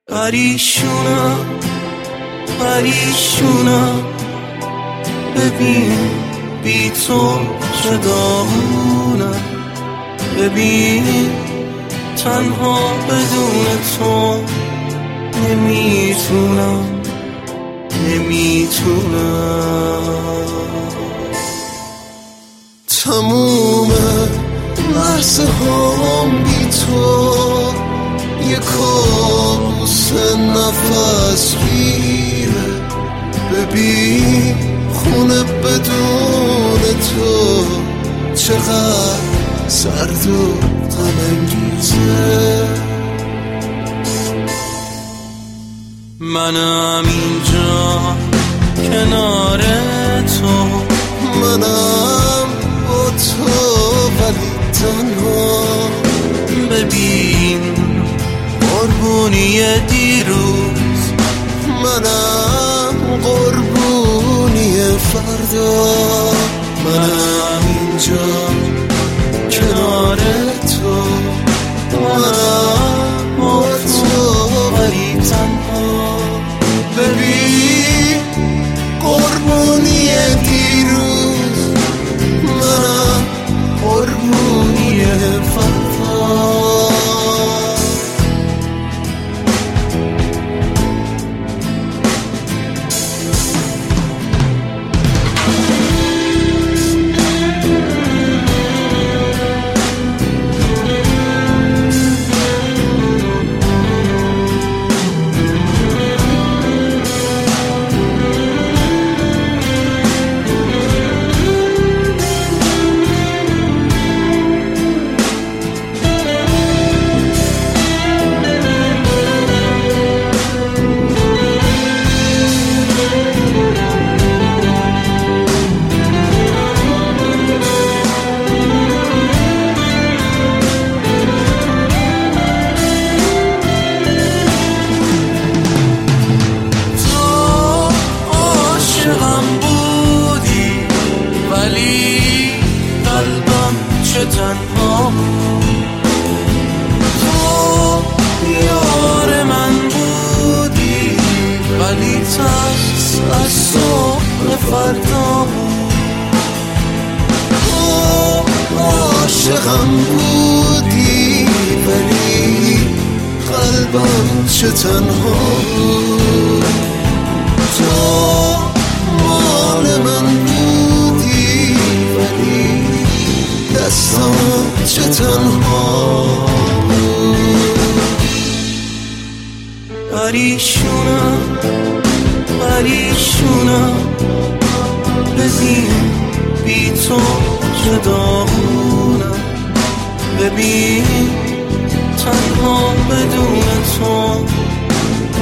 پریشونم ببین بی تو چه داغونم، ببین تنها بدون تو نمیتونم. تموم لحظه هام بی تو یه کابوس نفس گیره، ببین خونه بدون تو چقدر سرد و غم‌انگیزه. منم اینجا کنار تو، منم با تو ولی تنها. ببین قربونی دیروز، منم قربونی فردا. منم اینجا کنار تو، منم با تو ولی تنها. ببین قربونی دیروز، منم قربونی فردا. تنها تو یار من بودی، ولی ترس از صبح فردا. تو عاشقم بودی ولی قلبم چه تنها بود. تو مال من بودی ولی دستم چه تنها بود. پریشونم ببین بی تو چه داغونم، ببین تنها بدون تو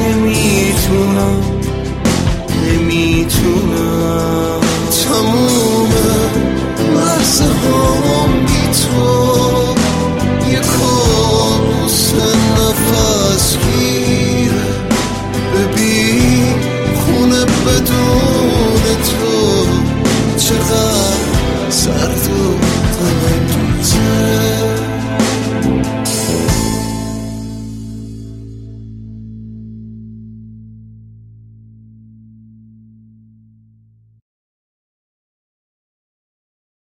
نمیتونم. تموم